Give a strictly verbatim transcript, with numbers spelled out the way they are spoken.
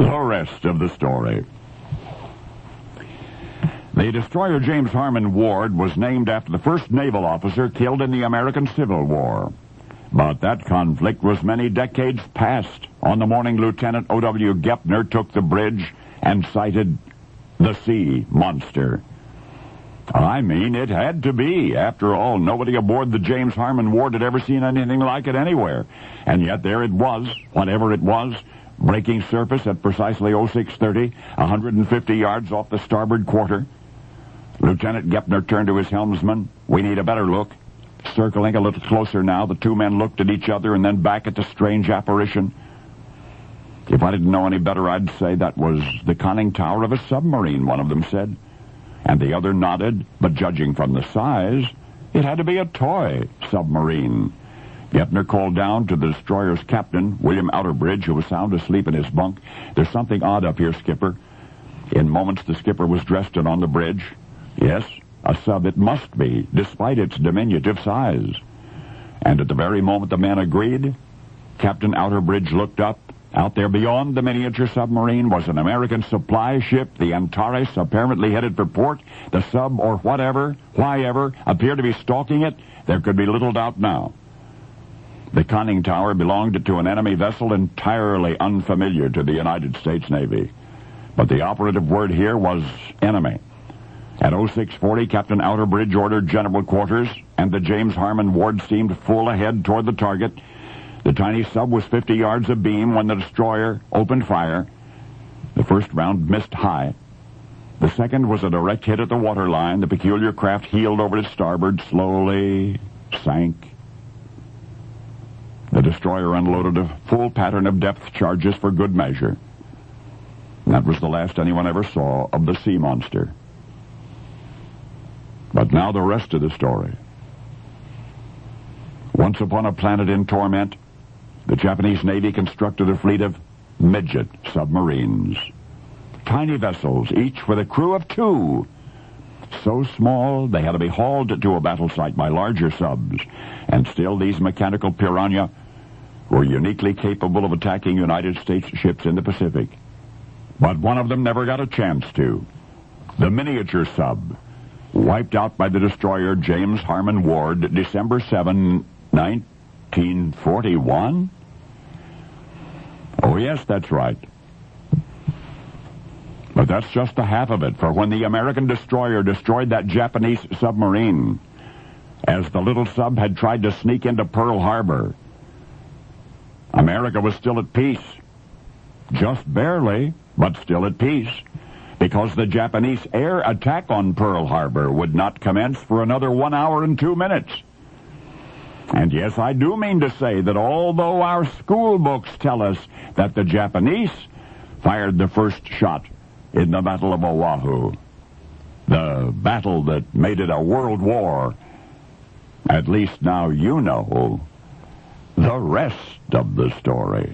The rest of the story. The destroyer James Harmon Ward was named after the first naval officer killed in the American Civil War. But that conflict was many decades past. On the morning Lieutenant O W Gepner took the bridge and sighted the sea monster. I mean, it had to be. After all, nobody aboard the James Harmon Ward had ever seen anything like it anywhere. And yet there it was, whatever it was, breaking surface at precisely oh six thirty, one hundred fifty yards off the starboard quarter. Lieutenant Gepner turned to his helmsman. We need a better look. Circling a little closer now, the two men looked at each other and then back at the strange apparition. If I didn't know any better, I'd say that was the conning tower of a submarine, one of them said. And the other nodded, but judging from the size, it had to be a toy submarine. Gepner called down to the destroyer's captain, William Outerbridge, who was sound asleep in his bunk. There's something odd up here, Skipper. In moments, the skipper was dressed and on the bridge. Yes, a sub it must be, despite its diminutive size. And at the very moment the man agreed, Captain Outerbridge looked up. Out there beyond the miniature submarine was an American supply ship, the Antares, apparently headed for port. The sub, or whatever, whyever, appeared to be stalking it. There could be little doubt now. The conning tower belonged to an enemy vessel entirely unfamiliar to the United States Navy. But the operative word here was enemy. At oh six forty, Captain Outerbridge ordered general quarters, and the James Harmon Ward seemed full ahead toward the target. The tiny sub was fifty yards abeam when the destroyer opened fire. The first round missed high. The second was a direct hit at the waterline. The peculiar craft heeled over to starboard, slowly sank. The destroyer unloaded a full pattern of depth charges for good measure. And that was the last anyone ever saw of the sea monster. But now the rest of the story. Once upon a planet in torment, the Japanese Navy constructed a fleet of midget submarines. Tiny vessels, each with a crew of two. So small, they had to be hauled to a battle site by larger subs. And still, these mechanical piranha were uniquely capable of attacking United States ships in the Pacific. But one of them never got a chance to. The miniature sub, wiped out by the destroyer James Harmon Ward, December seventh, nineteen forty-one? Oh, yes, that's right. But that's just the half of it, for when the American destroyer destroyed that Japanese submarine, as the little sub had tried to sneak into Pearl Harbor, America was still at peace. Just barely, but still at peace, because the Japanese air attack on Pearl Harbor would not commence for another one hour and two minutes. And yes, I do mean to say that although our school books tell us that the Japanese fired the first shot in the Battle of Oahu, the battle that made it a world war, at least now you know the rest of the story.